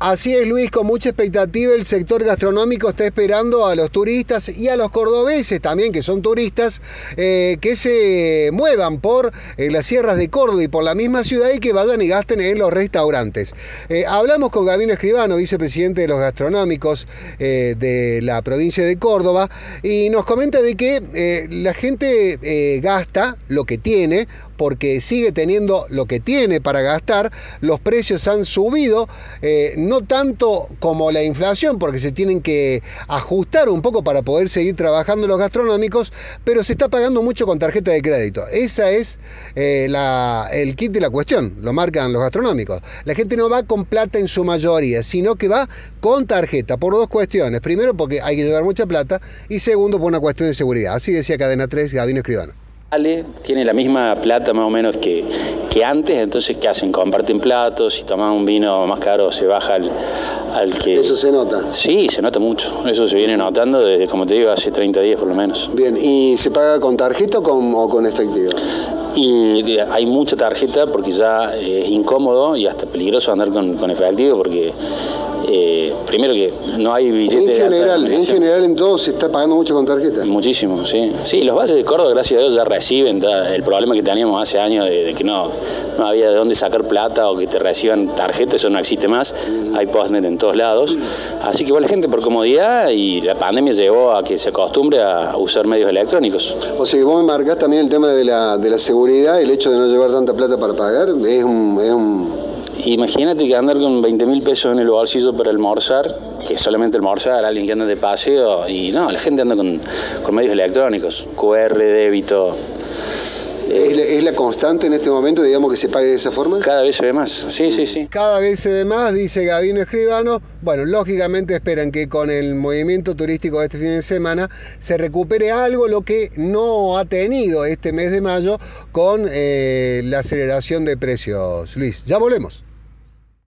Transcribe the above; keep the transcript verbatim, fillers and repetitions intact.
Así es, Luis, con mucha expectativa el sector gastronómico está esperando a los turistas y a los cordobeses también, que son turistas, eh, que se muevan por eh, las sierras de Córdoba y por la misma ciudad y que vayan y gasten en los restaurantes. Eh, hablamos con Gabino Escribano, vicepresidente de los gastronómicos eh, de la provincia de Córdoba, y nos comenta de que eh, la gente eh, gasta lo que tiene, porque sigue teniendo lo que tiene para gastar. Los precios han subido, eh, no tanto como la inflación, porque se tienen que ajustar un poco para poder seguir trabajando los gastronómicos, pero se está pagando mucho con tarjeta de crédito. Esa es eh, la, el kit de la cuestión, lo marcan los gastronómicos. La gente no va con plata en su mayoría, sino que va con tarjeta, por dos cuestiones. Primero, porque hay que llevar mucha plata, y segundo, por una cuestión de seguridad. Así decía Cadena tres, Gabino Escribano. Tiene la misma plata más o menos que, que antes, entonces ¿qué hacen? Comparten platos, si toman un vino más caro se baja al, al que... ¿Eso se nota? Sí, se nota mucho, eso se viene notando desde, como te digo, hace treinta días por lo menos. Bien, ¿y se paga con tarjeta o con, o con efectivo? Y hay mucha tarjeta porque ya es incómodo y hasta peligroso andar con, con efectivo porque eh, primero que no hay billete. En general, en general en todo se está pagando mucho con tarjeta. Muchísimo, sí. Sí, los bases de Córdoba, gracias a Dios, ya reciben el problema que teníamos hace años de, de que no, no había de dónde sacar plata o que te reciban tarjeta, eso no existe más. Hay postnet en todos lados. Así que igual la gente por comodidad y la pandemia llevó a que se acostumbre a usar medios electrónicos. O sea que vos me marcás también el tema de la, de la seguridad, el hecho de no llevar tanta plata para pagar, es un... Es un... Imagínate que andar con veinte mil pesos en el bolsillo para almorzar, que solamente almorzar, alguien que anda de paseo, y no, la gente anda con, con medios electrónicos, Q R, débito. ¿Es la, ¿Es la constante en este momento, digamos, que se pague de esa forma? Cada vez se ve más, sí, sí, sí. Cada vez se ve más, dice Gabino Escribano. Bueno, lógicamente esperan que con el movimiento turístico de este fin de semana se recupere algo, lo que no ha tenido este mes de mayo con eh, la aceleración de precios. Luis, ya volvemos.